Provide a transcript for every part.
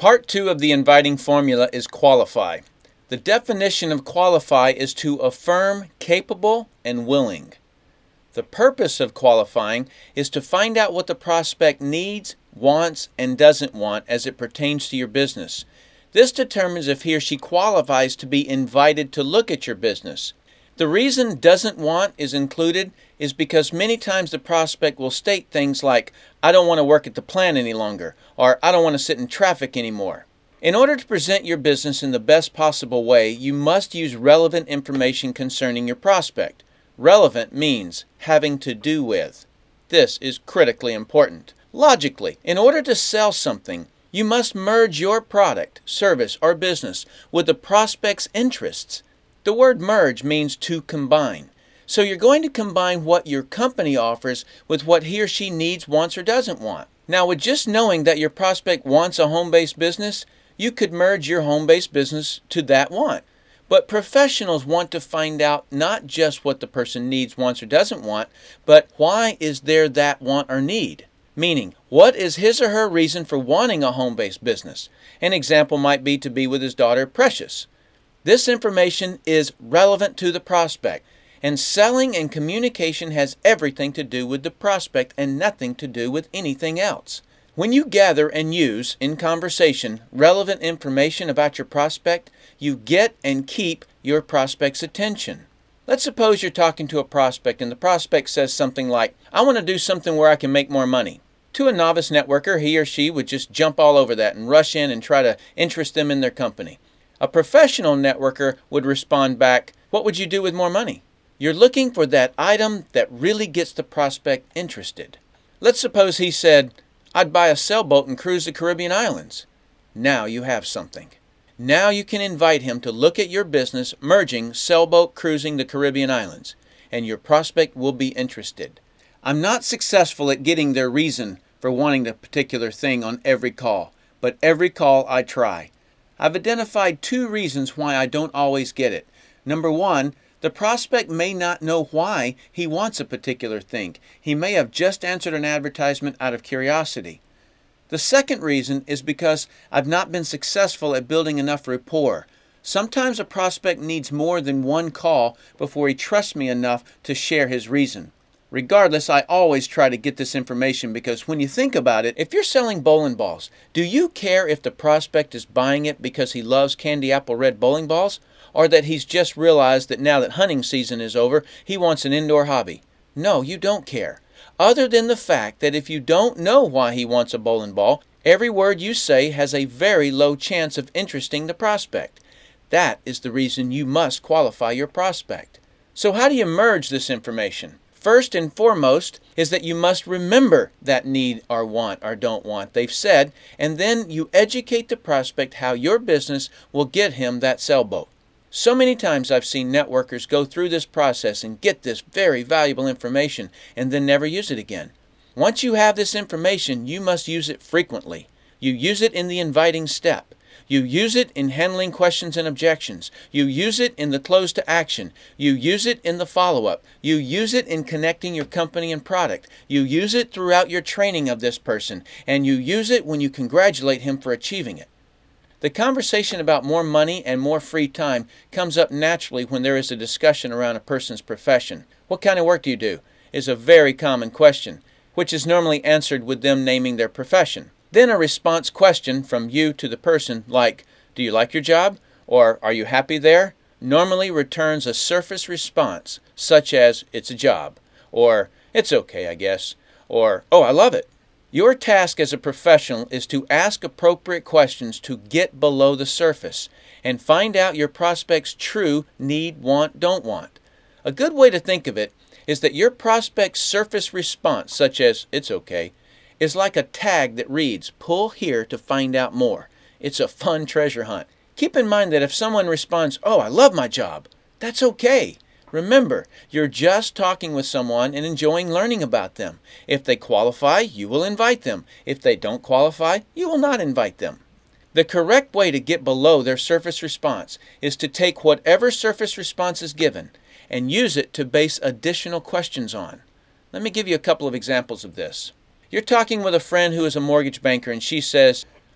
Part 2 of the inviting formula is qualify. The definition of qualify is to affirm capable and willing. The purpose of qualifying is to find out what the prospect needs, wants, and doesn't want as it pertains to your business. This determines if he or she qualifies to be invited to look at your business. The reason doesn't want is included is because many times the prospect will state things like, I don't want to work at the plant any longer, or I don't want to sit in traffic anymore. In order to present your business in the best possible way, you must use relevant information concerning your prospect. Relevant means having to do with. This is critically important. Logically, in order to sell something, you must merge your product, service, or business with the prospect's interests. The word merge means to combine. So you're going to combine what your company offers with what he or she needs, wants, or doesn't want. Now, with just knowing that your prospect wants a home-based business, you could merge your home-based business to that want. But professionals want to find out not just what the person needs, wants, or doesn't want, but why is there that want or need? Meaning, what is his or her reason for wanting a home-based business? An example might be to be with his daughter, Precious. This information is relevant to the prospect, and selling and communication has everything to do with the prospect and nothing to do with anything else. When you gather and use, in conversation, relevant information about your prospect, you get and keep your prospect's attention. Let's suppose you're talking to a prospect and the prospect says something like, I want to do something where I can make more money. To a novice networker, he or she would just jump all over that and rush in and try to interest them in their company. A professional networker would respond back, what would you do with more money? You're looking for that item that really gets the prospect interested. Let's suppose he said, I'd buy a sailboat and cruise the Caribbean islands. Now you have something. Now you can invite him to look at your business merging sailboat cruising the Caribbean islands, and your prospect will be interested. I'm not successful at getting their reason for wanting a particular thing on every call, but every call I try. I've identified 2 reasons why I don't always get it. Number 1, the prospect may not know why he wants a particular thing. He may have just answered an advertisement out of curiosity. The second reason is because I've not been successful at building enough rapport. Sometimes a prospect needs more than one call before he trusts me enough to share his reason. Regardless, I always try to get this information because when you think about it, if you're selling bowling balls, do you care if the prospect is buying it because he loves candy apple red bowling balls, or that he's just realized that now that hunting season is over, he wants an indoor hobby? No, you don't care. Other than the fact that if you don't know why he wants a bowling ball, every word you say has a very low chance of interesting the prospect. That is the reason you must qualify your prospect. So how do you merge this information? First and foremost is that you must remember that need or want or don't want they've said, and then you educate the prospect how your business will get him that sailboat. So many times I've seen networkers go through this process and get this very valuable information and then never use it again. Once you have this information, you must use it frequently. You use it in the inviting step. You use it in handling questions and objections. You use it in the close to action. You use it in the follow-up. You use it in connecting your company and product. You use it throughout your training of this person. And you use it when you congratulate him for achieving it. The conversation about more money and more free time comes up naturally when there is a discussion around a person's profession. What kind of work do you do? Is a very common question, which is normally answered with them naming their profession. Then a response question from you to the person like, do you like your job? Or are you happy there? Normally returns a surface response such as, it's a job. Or, it's okay, I guess. Or, oh, I love it. Your task as a professional is to ask appropriate questions to get below the surface and find out your prospect's true need, want, don't want. A good way to think of it is that your prospect's surface response, such as, it's okay, is like a tag that reads, pull here to find out more. It's a fun treasure hunt. Keep in mind that if someone responds, oh, I love my job, that's okay. Remember, you're just talking with someone and enjoying learning about them. If they qualify, you will invite them. If they don't qualify, you will not invite them. The correct way to get below their surface response is to take whatever surface response is given and use it to base additional questions on. Let me give you a couple of examples of this. You're talking with a friend who is a mortgage banker and she says,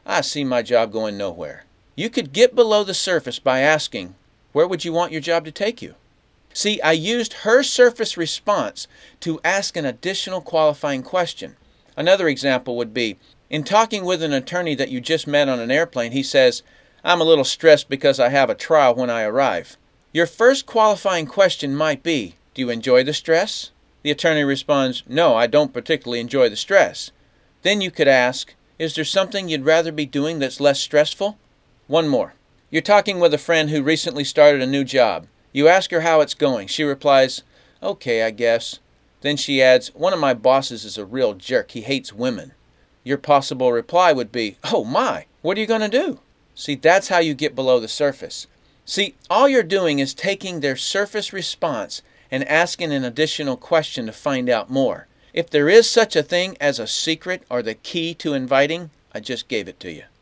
I see my job going nowhere. You could get below the surface by asking, where would you want your job to take you? See, I used her surface response to ask an additional qualifying question. Another example would be, in talking with an attorney that you just met on an airplane, he says, I'm a little stressed because I have a trial when I arrive. Your first qualifying question might be, do you enjoy the stress? The attorney responds, no, I don't particularly enjoy the stress. Then you could ask, is there something you'd rather be doing that's less stressful? One more. You're talking with a friend who recently started a new job. You ask her how it's going. She replies, okay, I guess. Then she adds, one of my bosses is a real jerk. He hates women. Your possible reply would be, oh my, what are you going to do? See, that's how you get below the surface. See, all you're doing is taking their surface response and asking an additional question to find out more. If there is such a thing as a secret or the key to inviting, I just gave it to you.